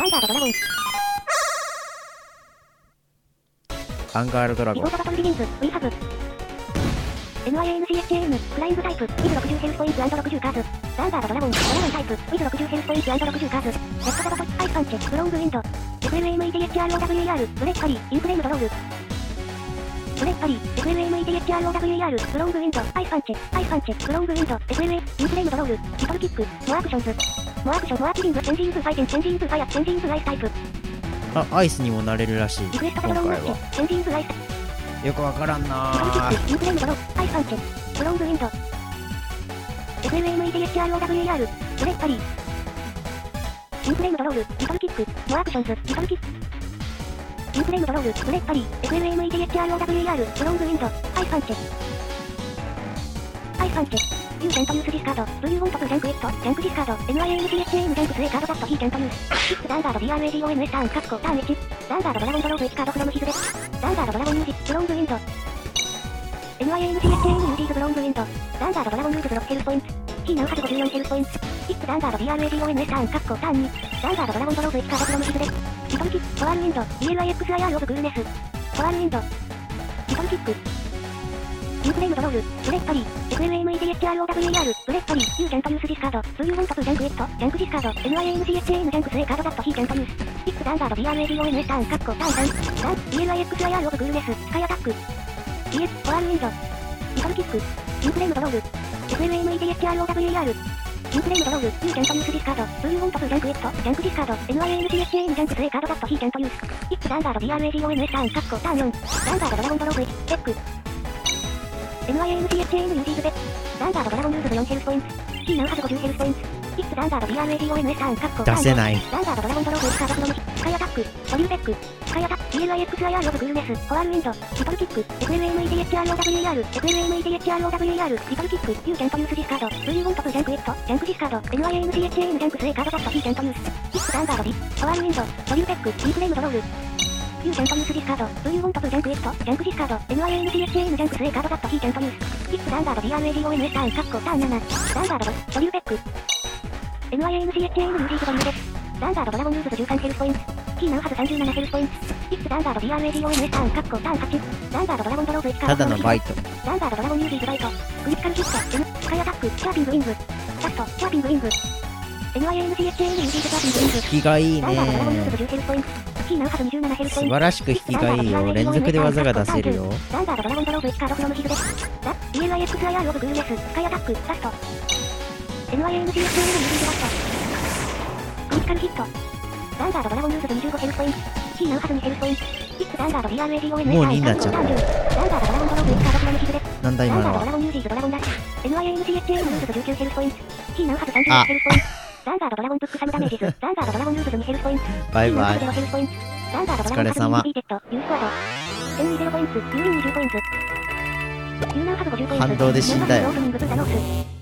ダンガードドラゴン。 アンガールドラゴン。 リボートバトルビギンズ、ウィハブ。NIANCHAM、フライングタイプ、ウィズ60ヘルスポイント&60カーズ。ダンガードドラゴン、ドラゴンタイプ、ウィズ60ヘルスポイント&60カーズ。レッドザバト、アイスパンチ、ブロングウィンド。FLAMEDHROWER、ブレッドパリ、インフレームドロール。ブレッドパリ、FLAMEDHROWER、ブロングウィンド、アイスパンチ、ブロングウィンド、FLA、インフレームドロール、リトルキック、モアアクションズ。モアアクション、モアキリング、チェンジングファイテン、チェンジングファイア、チェンジングアイスタイプ。 あ、アイスにもなれるらしい。 リクエスト今回パトロンマッチ、チェンジングアイスタイプ。 よくわからんなリトルキッー。 ク、インフレームドロー、アイスパンチ、ブロングウィンド。FLAMEDHROWER、ブレッドパリ。インフレームドロール、リトルキック、モアアクションズ、リトルキック。インフレームドロール、ブレッドパリ、FLAMEDHROWER、ブロングウィンド、アイスパンチ。アイスパンチ。ユーキャントユースディスカード、ブルーウォントプジャンクエット、ジャンクディスカード、NIANCHAM ジャンクス A カードダットヒーキャントユース。シックダンガード DRAGONS ターン、カッコ、ターン1。ダンガードドラゴンドローブ1カードフロムヒズデ。ダンガードドラゴンユージ、ブロングウィンド。NIANCHAM ユージーズブロングウィンド。ダンガードドラゴンユーズブロックヘルスポイント。キーナウハズ54ヘルスポイント。シックダンガード DRAGONS ターン、カッコ、ターン2。ダンガードドラゴンドローブ1カードフロムヒズデ。リトルキック、トワールウィンド、DLIXIR オブクールネス。トワールウィンド。リトルキック。インフレームドロール、ブレッドパリ、FLAMEDHROWER、ブレッドパリ、ユーキャントユースディスカード、ブルーウォントプジャンクエット、ジャンクディスカード、NIANCHAM ジャンクス A カードダットヒーキャントユース。シックダンガード DRAGONS ターン、カッコ、ターン3。ダン、DLIXIR オブクールネス、スカイアタック。DS、トワールウィンド。リトルキック。インフレームドロール。FLAMEDHROWER。インフレームドロール、ユーキャントユースディスカード、ブルーウォントプジャンクエット、ジャンクディスカード、NIANCHAM ジャンクス A カードダットヒーキャントユース。シックダンガード DRAGONS ターン、カッコ、ターン4。ダンガードドラゴンドローブ1、チェック。NIANCHAM ユージーズで。ダンガードドラゴンユーズブ4ヘルスポイント。キーナウハズ50ヘルスポイント。シックダンガード DRAGONS ターン、カッコ、ターン4。 出せない。 ダンガードドラゴンドローブ1カードフロムヒ、スカイアタック、ソリューベック、スカイアタック、DLIXIR オブクールネス、トワールウィンド、リトルキック、FLAMEDHROWER、FLAMEDHROWER、リトルキック、ユーキャントユースディスカード、ブルーウォントプジャンクエット、ジャンクディスカード、NIANCHAM ジャンクス A カードダットヒーキャントユース。シックダンガード D、トワールウィンド、ソリューベック、インフレームドロール。ユーキャントユースディスカード、ブルーウォントプジャンクエット、ジャンクディスカード、NIANCHAM ジャンクス A カードダットヒーキャントユース。シックダンガード DRAGONS ターン、カッコ、ターン7。ダンガード、ソリューベック。NIANCHAM ユージーズドリューベック。ダンガードドラゴンユーズブ13ヘルスポイント。キーナウハズ37ヘルスポイント。シックダンガード DRAGONS ターン、カッコ、ターン8。ダンガードドラゴンドローブ1カードただのバイト。 ダンガードドラゴンユージーズバイト。クリティカルヒット、スカイアタック、チャーピングウィング。ラスト、チャーピングウィング。NIANCHAM ユージーズチャーピングウィング。 引きがいいダンガードドラゴンユーズブね。 10ヘルスポイント。キーナウハズ27ヘルスポイント。 素晴らしく引きがいいよ。連続で技が出せるよ。 ダンガードドラゴンドローブ1カードフロムヒズです。ダ、DLIXIR オブグールネス、スカイアタック、ラスト。NIANCHAM ユージーズラスト。クリティカルヒット。ダンガードドラゴンユーズブ25ヘルスポイント。キーナウハズ2ヘルスポイント。シックダンガード DRAGONS もう2になっちゃった。 ダンガードドラゴンドローブ1カードフロムヒズです。 なんだ今のは。 ダンガードドラゴンユージーズドラゴンダッシュ。NIANCHAM ユーズブ19ヘルスポイント。キーナウハズ30ヘルスポイント。ダンガードドラゴンブックサムダメージズ。ダンガードドラゴンユーズ2ヘルスポイント。 バイバイ。 キーナウハズ0ヘルスポイント。ダンガードドラゴンハズ2ビーテッド。ユースワード。1020ポイント。ユーリン20ポイント。ユーナウハズ50ポイント。 反動で死んだよ。 オープニングプーダノース。